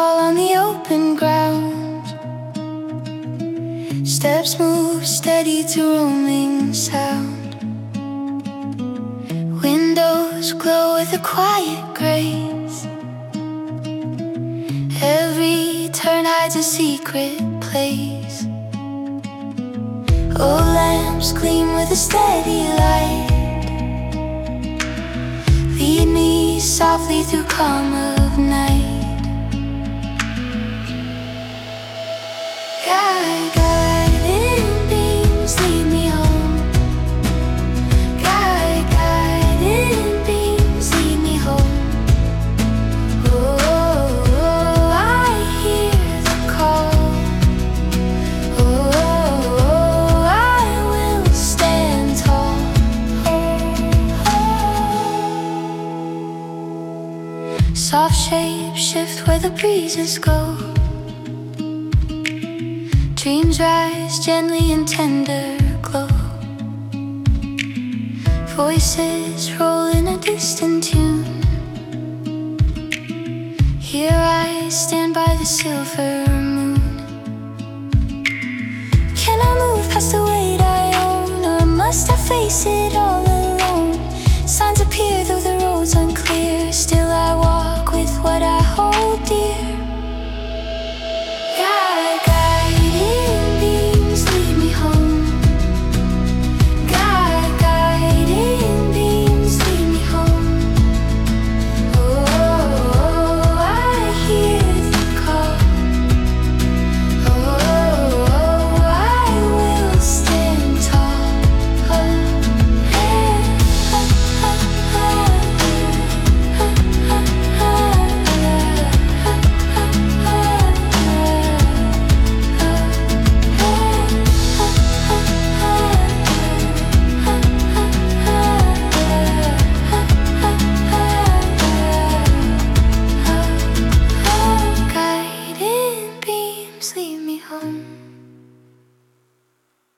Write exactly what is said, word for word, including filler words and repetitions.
fall on the open ground. Steps move steady to roaming sound. Windows glow with a quiet grace. Every turn hides a secret place. Old lamps gleam with a steady light. Lead me softly through calm of night. Guide, guiding beams lead me home. Guide, guiding beams lead me home. Oh, oh, oh, I hear the call. Oh, oh, oh, I will stand tall. Oh, oh. Soft shapes shift where the breezes go. Dreams rise gently in tender glow. Voices roll in a distant tune. Here I stand by the silver